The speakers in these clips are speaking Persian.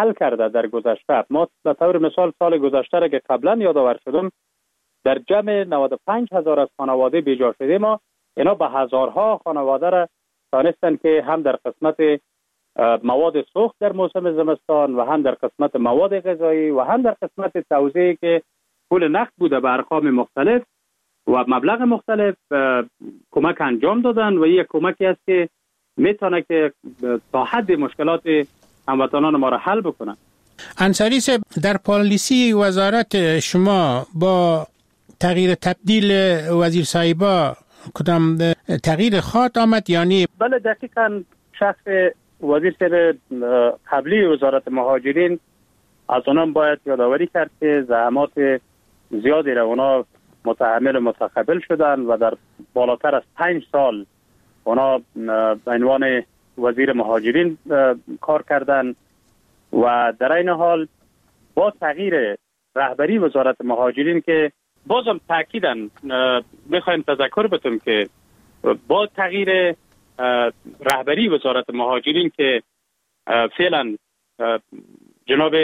حل کرده در گذشته. ما به طور مثال سال گذشته را که قبلا یادآور شدم، در جمع 95,000 از خانواده بیجا شده ما، اینا به هزارها خانواده را دانستن که هم در قسمت مواد سوخت در موسم زمستان و هم در قسمت مواد غذایی و هم در قسمت توزیعی که پول نقد بوده به ارقام مختلف و مبلغ مختلف کمک انجام دادن و یک کمکی است که میتونه که تا حد مشکلات هموطنان ما را حل بکنن. انصاری صاحب، در پالیسی وزارت شما با تغییر تبدیل وزیر صاحبا کدام تغییر خاص آمد یعنی؟ بله دقیقاً شخص وزیر صاحب قبلی وزارت مهاجرین از اونم باید یادآوری کرد که زحمات زیادی را اونا متحمل و متقبل شدن و در بالاتر از 5 سال اونا به عنوان وزیر مهاجرین کار کردن و در این حال با تغییر رهبری وزارت مهاجرین که بازم تاکیداً میخوایم تذکر بدیم که با تغییر رهبری وزارت مهاجرین که فعلا جناب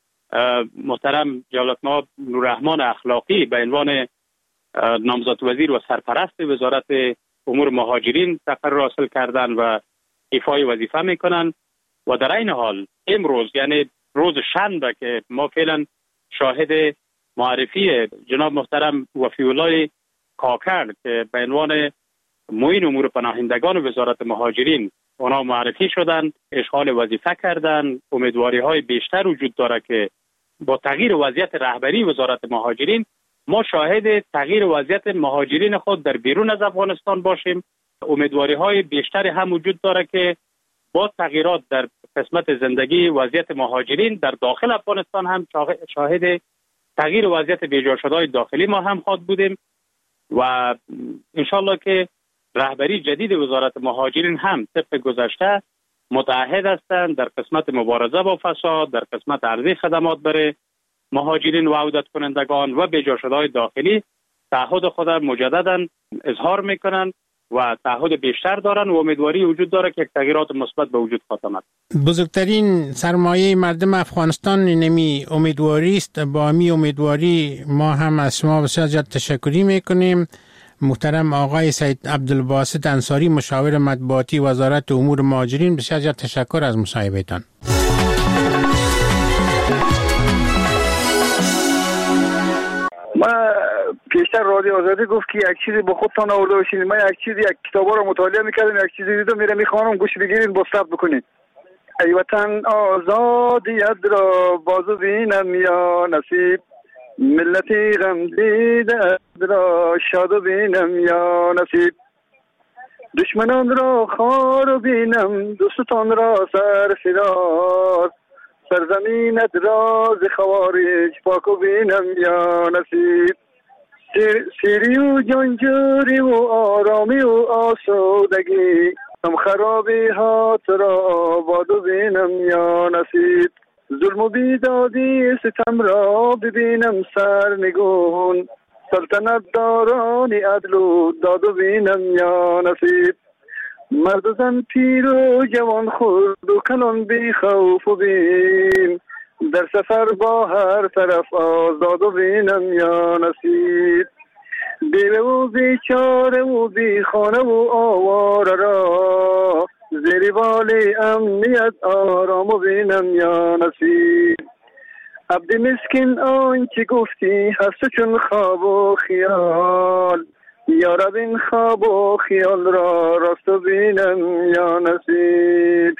محترم جلالت‌مآب نوررحمان اخلاقی به عنوان نامزد وزیر و سرپرست وزارت امور مهاجرین تقرر حاصل کردن و ایفای وظیفه میکنن و در این حال امروز یعنی روز شنبه که ما فعلا شاهد معرفی جناب محترم وفی‌الله کاکر که به عنوان معین امور پناهندگان وزارت مهاجرین اونا معرفی شدن، اشغال وظیفه کردن. امیدواری های بیشتر وجود داره که با تغییر وضعیت رهبری وزارت مهاجرین ما شاهد تغییر وضعیت مهاجرین خود در بیرون از افغانستان باشیم. امیدواری های بیشتر هم وجود داره که با تغییرات در قسمت زندگی وضعیت مهاجرین در داخل افغانستان هم شاهد تغییر وضعیت بیجا شده‌های داخلی ما هم خواهد بودیم و انشالله که رهبری جدید وزارت مهاجرین هم طبق گذشته متعهد هستند در قسمت مبارزه با فساد، در قسمت عرضه خدمات برای مهاجرین و عودت کنندگان و بیجا شده‌های داخلی تعهد خود مجددا اظهار میکنند و تعهد بیشتر دارن و امیدواری وجود داره که تغییرات مثبت به وجود خواهد آمد. بزرگترین سرمایه مردم افغانستان نمی امیدواری است. با می امیدواری ما هم از شما بسیار زیاد تشکری میکنیم. محترم آقای سید عبدالباسط انصاری، مشاور مطبوعاتی وزارت امور مهاجرین، بسیار زیاد تشکر از مصاحبهتان. ما پیشتر رادیو آزادی گفت که یک چیزی با خودتان آورده باشین. من یک چیزی یک کتابا رو مطالعه میکردم، یک چیزی دیدم میره میخوانم، گوش بگیرید با ثبت بکنید. ای وطن آزادیت را بازو بینم یا نصیب، ملتی غم دیده را شاد بینم یا نصیب، دشمنان را خار بینم دوستان را سر فدار، سرزمینت را ز خوارج پاک بینم یا نصیب، سیری و جنجوری و آرامی و آسودگی، هم خرابی هات را بادو بینم یا نصیب، ظلم و بیدادی ستم را ببینم سرنگون، سلطنت دارانی عدل و دادو بینم یا نصیب، مرد و زن پیر و جوان خرد و کلان بی خوف و بیم، در سفر با هر طرف آزاد و بینم یا نصیب، بیوه و بیچاره و بی خانه و آواره را، زیر بال امنیت آرام و بینم یا نصیب، عبد مسکین آنچه گفتی هست چون خواب و خیال، یا رب این خواب و خیال را راست و بینم یا نصیب.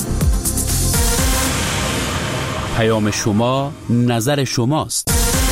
پیام شما نظر شماست.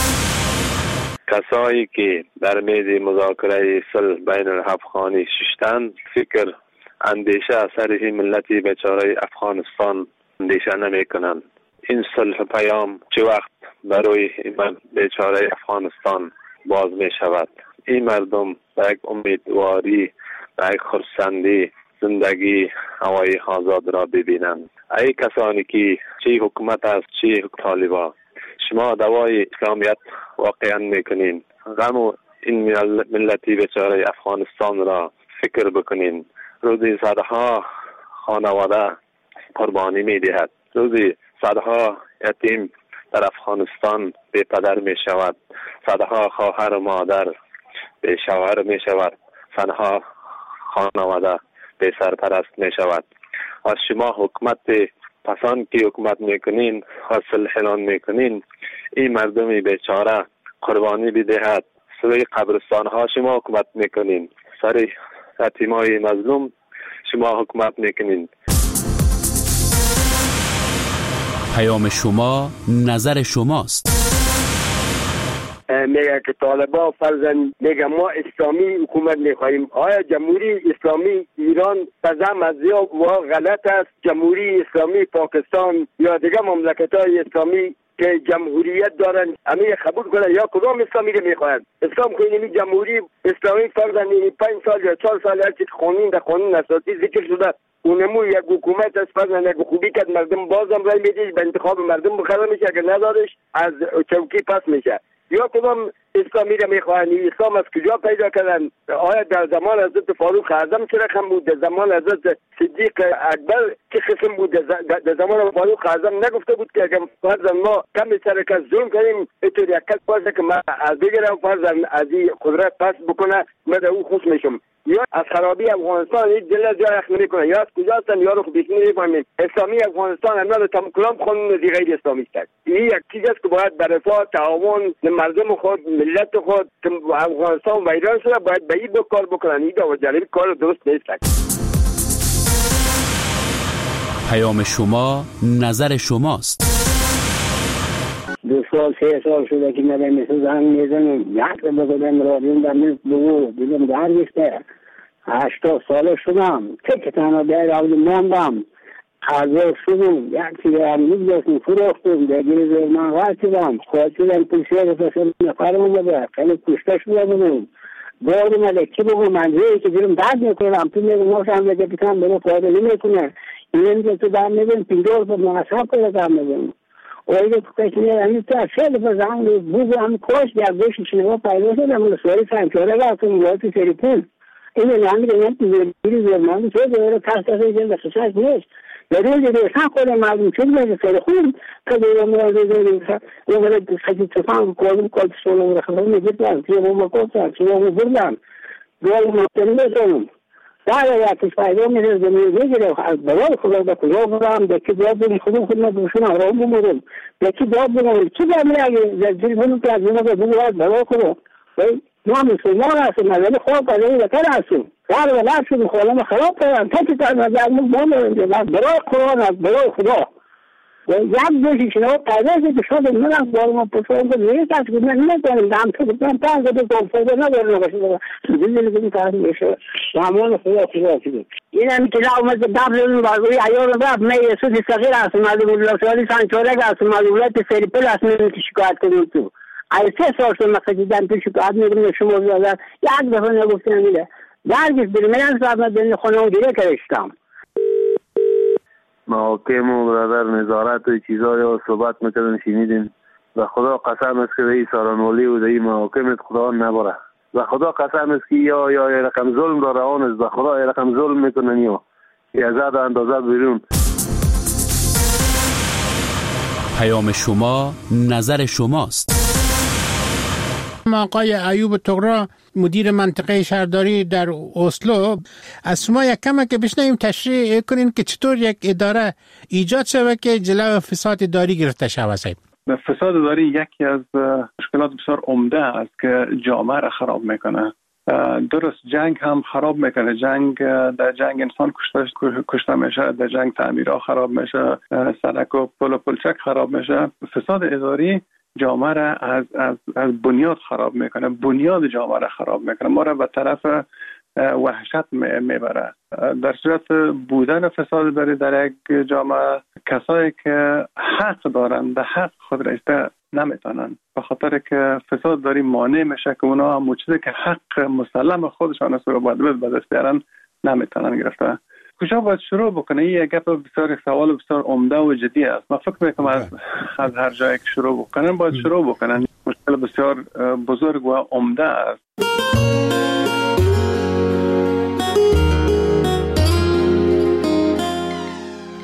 کسایی که در میز مذاکره صلح بین الافغانی ششتن فکر اندیشه از سر ملت بیچاره افغانستان اندیشه نمی کنند. این صلح پیام چه وقت برای این بیچاره افغانستان باز می شود؟ این مردم به یک امیدواری، به یک خرسندی زندگی هوای آزاد را ببینند. ای کسانی که چه حکومت است چه طالبان، شما دوای اسلامیت واقعا میکنین، غم و این ملتی بیچاره افغانستان را فکر بکنین. روزی صدها خانواده قربانی میدهد. روزی صدها یتیم در افغانستان بی پدر می شود، صدها خواهر و مادر بی شوهر می شود، صدها خانواده بی سرپرست می شود. از شما حکومت پسان که حکومت میکنین، حاصل اعلان میکنین، این مردمی بیچاره قربانی بدهد، سوی قبرستان ها شما حکومت میکنین، سر یتیمای مظلوم شما حکومت میکنین. پیام شما نظر شماست. میگه که طالبان فرزن میگه ما اسلامی حکومت میخواهیم. آیا جمهوری اسلامی ایران تزم از یا غلط است؟ جمهوری اسلامی پاکستان یا دیگه مملکت‌های اسلامی که جمهوریت دارن همه قبول کنن یا کدام اسلامی رو میخواهند؟ اسلام که اینمی جمهوری اسلامی فرزن 5 سال یا 4 سال هرچی قانون در قانون اساسی ذکر شده اونمو یک حکومت است، فرزن یک خوبی که مردم بازم رای میده به انتخاب مردم بخره میشه، اگر ندارش از چوکی پس میشه. یا کدام اسلامی را میخواهند؟ اسلام از کجا پیدا کردن؟ آیا در زمان حضرت فاروق اعظم چه رقم بود؟ در زمان حضرت صدیق اکبر چه قسم بود؟ در زمان فاروق اعظم نگفته بود که اگر فرضاً ما کمی سرکت ظلم کنیم اینطور یک کس باشه که ما از بگیرم فرضاً از این قدرت پس بکنه من در او خوش میشم؟ یا از خرابی افغانستان این دل جای اخ نمیکنه، یا از کجا هستن یا رو خب بیشتر نمیفهمیم. اسلامی افغانستان همه تمام کلام قانون غیر اسلامی است. این یک چیز است که باید به رفاه تعاون مردم خود ملت خود که افغانستان ویران شده باید به این کار بکنن. این دو جانب کار درست نیست. پیام شما نظر شماست. 2 سال 3 سال شده که من مثل زنگ میزنم، یک رو بگم رادیوم در نیست بگو دیدم در بیسته 80 ساله شدم که تنها باید عبد ماندم حضر شدم یک چیز هم داشتم فروختم دیگه زرمان غیر شدم خواهد شدم پوشیه بسیم نفرم بده خیلی کشته شده بودم بارم علیه چی بگو منزوی که دیرم درد میکنم تو میگم ناشم بگه پیتم برو فایده نمیکنه این که تو در میگم 50 با منصب کنه در میگم اولی که کشنی همی تو اصل بزنم بگو هم کش در گوشی شنوا پیدا شدم اون سواری سنچاره گفتم باید سری پول اینو نمیگم بیری زرمان چه دوره کسته جلد خشاش نیست در روز دیشن خود مردم چون باید سری خود که دوره مرازه دوره اون برای خیلی تفاهم کردم کل سولم رو خواهم میگیدم که اون مکوتم که اون بردم دوره مطمئن بزنم در یکیش فایده میشه زمین بگیره برای خدا به کجا برم دکی داد بگیم خود نبوشون آرام بمورم دکی داد بگیم چی دارم اگه در جلبونم که از اون که بگوید برای خدا ما مسلمان هستیم ولی خواب برای بکر هستیم در ولد شدیم خودم خراب کردم تکی تا نظر مون برای قرآن برای خدا یک دوشی شنو پیدا که شده من از بارم پسرم که نیست از که من نمیتونم دم تو بکنم پنج دو کنفرده ندارم باشه دیدی که کار میشه سامان خدا کنید این هم که اومد دبل باقی ایار رفت من سود صغیر هستم معلوم الله سالی سانچوره هستم معلوم الله سریپل هستم که شکایت کنم تو ای 3 سال شد من خدیدم تو شکایت میگم شما زدن یک دفعه نگفتم میله درگیش بریم من صاحب دل خونه دیگه کردم محاکم و برادر نظارت و چیزایی رو صحبت میکردن شنیدیم و خدا قسم است که این سارانولی و این محاکمت خدا نبره و خدا قسم است که یا رقم ظلم داره آن است و خدا رقم ظلم میکنن یا ازاد اندازه بیرون. پیام شما نظر شماست. آقای ایوب طغرا مدیر منطقه شهرداری در اسلو از شما یک کم که بشنویم تشریح کنین که چطور یک اداره ایجاد شده که جلو فساد اداری گرفته شود. فساد اداری یکی از مشکلات بسیار عمده است که جامعه را خراب میکنه. درست جنگ هم خراب میکنه. در جنگ انسان کشته میشه، در جنگ تعمیرها خراب میشه، سړک و پل و پلچک خراب میشه. فساد اداری جامعه را از بنیاد خراب میکنه، بنیاد جامعه را خراب میکنه، ما را به طرف وحشت میبره. در صورت بودن فساد اداری در یک جامعه کسایی که حق دارن به حق خود رسیده نمیتونن، به خاطر که فساد اداری مانع میشه که اونا هم چیزی که حق مسلم خودشان است رو باید به دست بیارن نمیتونن گرفته. کجا باید شروع بکنه؟ این یک گپ بسیار سوال بسیار عمده و جدی است. من فکر میکنم از هر جایی که شروع بکنن باید شروع بکنن. مشکل بسیار بزرگ و عمده است.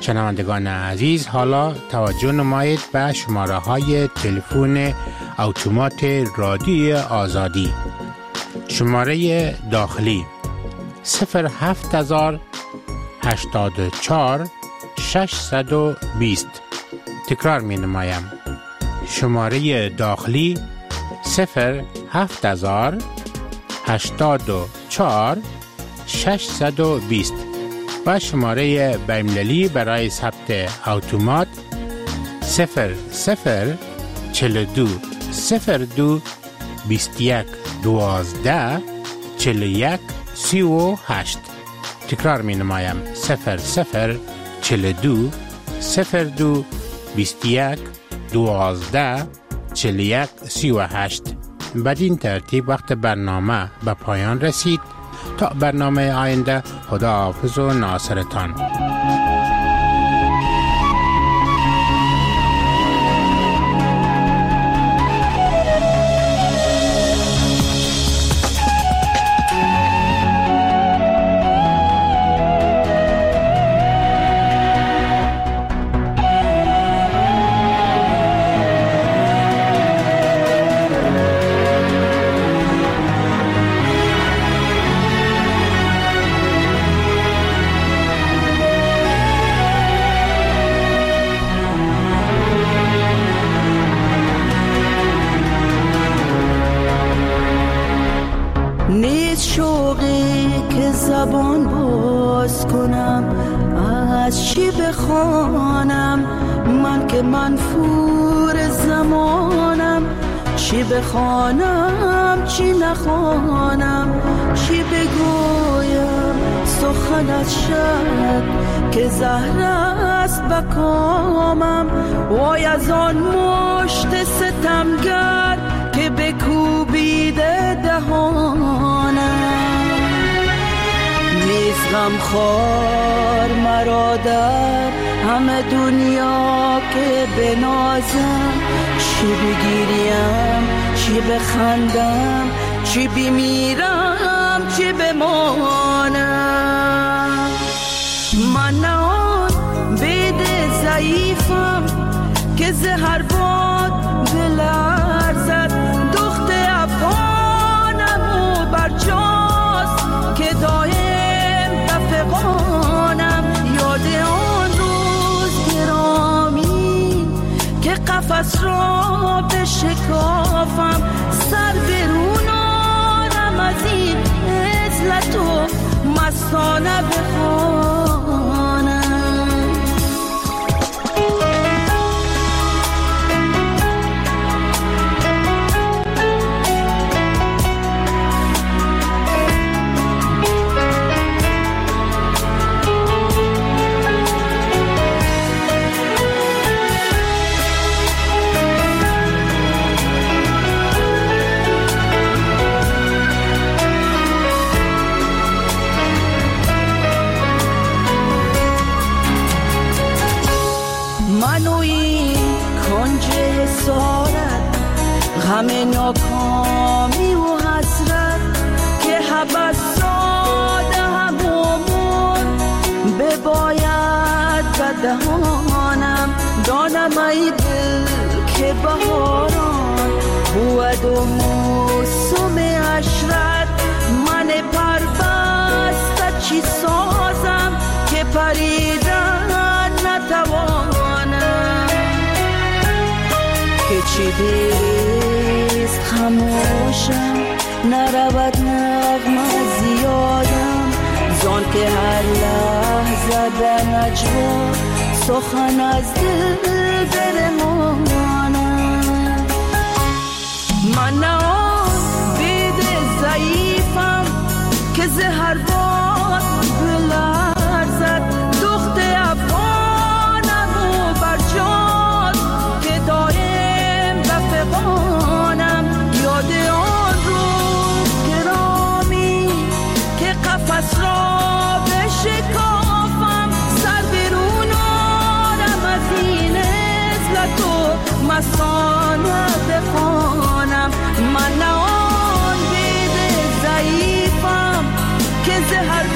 شنوندگان عزیز، حالا توجه نمایید به شماره های تلفن اتومات رادیو آزادی. شماره داخلی 07084 620. تکرار می نمایم. شماره داخلی 07084 620 و شماره بین‌المللی برای ثبت اتومات 0042 02 21 12 41 38. تکرار می نمایم. 0042 02 21 12 41 38. بدین ترتیب وقت برنامه به پایان رسید. تا برنامه آینده، خداحافظ و ناصرتان. زبان باز کنم، از چی بخوانم؟ من که منفور زمانم. چی بخوانم چی نخوانم؟ چی بگویم سخنت شد که زهر است بکامم؟ وای از آن مشت ستمگر که بکوبیده دهانم. نیست غمخوار مرا در همه دنیا که بنازم. چی بگیریم چی بخندم؟ چی بمیرم چی بمانم؟ من نه آن بید ضعیفم که زهر باد بلرزد. دخت افغانم و برجاست که دایم دفقانم. یاد آن روز گرامی که قفس را بشکافم. سر برونانم از این عزلت و مستانه بخوانم. غم ناکامی و حسرت که حبس ساده همون بباید بدهانم. دانم ای دل که بهاران بود و موسم عشرت. من پربسته چی سازم که پریدن نتوانم؟ که چی دیست خموشم نرود نغمه زیادم. زان که هر لحظه در نجوا سخن از دل برمانم. من نه آن بید ضعیفم که زهر باد بلرزد. دخت افغانم و برجاست که دایم بفقانم. یاد آن روز گرامی که قفس را بشکافم. سر برونانم از این عزلت و مستانه بخوانم. من نه آن بید ضعیفم که زهر